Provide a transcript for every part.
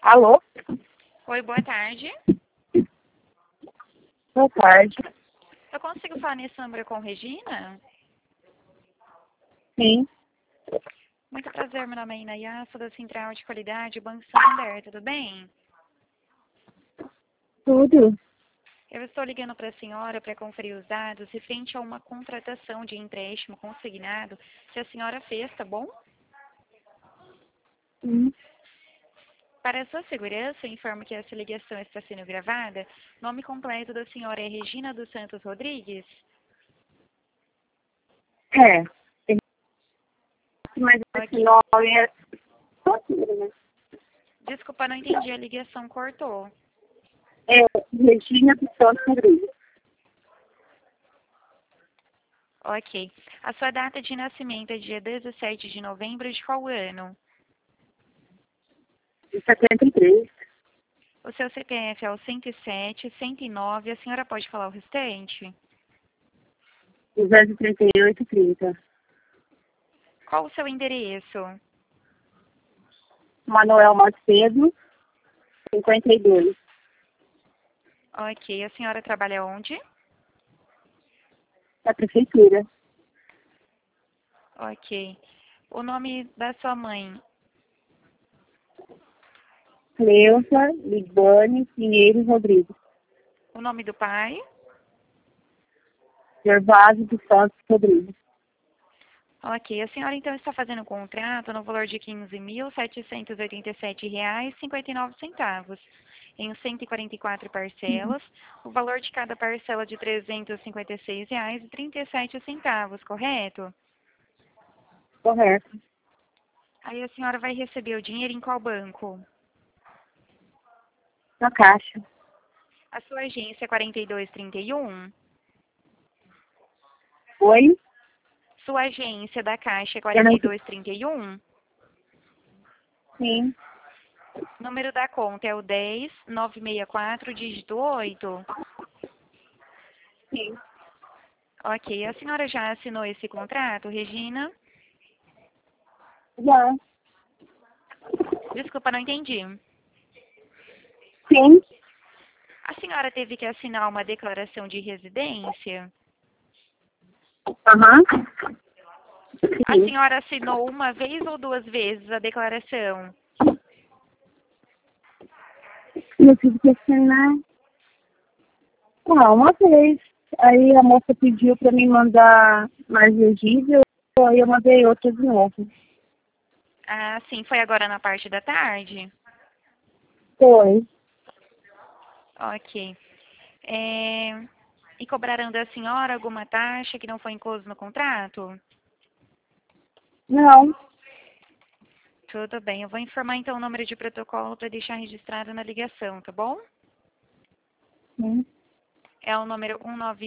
Alô? Oi, boa tarde. Boa tarde. Eu consigo falar nesse número com Regina? Sim, Muito prazer, meu nome é Inaya, sou da Central de Qualidade Banco Santander, tudo bem? tudo. Eu estou ligando para a senhora para conferir os dados referente a uma contratação de empréstimo consignado que a senhora fez, tá bom? Sim. Para a sua segurança, eu informo que essa ligação está sendo gravada. Nome completo da senhora é Regina dos Santos Rodrigues? É, mas esse Ok. nome é... Desculpa, não entendi, a ligação cortou. É Regina dos Santos Rodrigues. Ok. A sua data de nascimento é dia 17 de novembro de qual ano? De 73. O seu CPF é o 107, 109. A senhora pode falar o restante? 238, 30. Qual o seu endereço? Manuel Macedo, 52. Ok. A senhora trabalha onde? Da prefeitura. Ok. O nome da sua mãe? Cleusa Libane Pinheiro Rodrigues. O nome do pai? Gervásio dos Santos Rodrigues. Ok. A senhora então está fazendo um contrato no valor de R$ 15.787,59 em 144 parcelas. O valor de cada parcela de R$ 356,37, correto? Correto. Aí a senhora vai receber o dinheiro em qual banco? Na caixa. A sua agência é 4231? Oi? Sua agência da Caixa é Eu não... 4231? Sim, Número da conta é o 10964, dígito 8? sim. Ok. A senhora já assinou esse contrato, Regina? Já. Desculpa, não entendi. Sim. A senhora teve que assinar uma declaração de residência? Aham. A Sim. senhora assinou uma vez ou duas vezes a declaração? Eu tive que assinar. Ah, uma vez. Aí a moça pediu para me mandar mais registro, aí eu mandei outra de novo. Ah, sim. Foi agora na parte da tarde? Foi. Ok. E cobraram da senhora alguma taxa que não foi incluso no contrato? Não. Tudo bem. Eu vou informar então o número de protocolo para deixar registrado na ligação, tá bom? Sim. É o número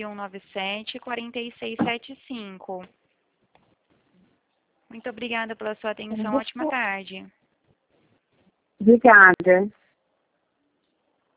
19197-4675. Muito obrigada pela sua atenção. Ótima tarde. Obrigada.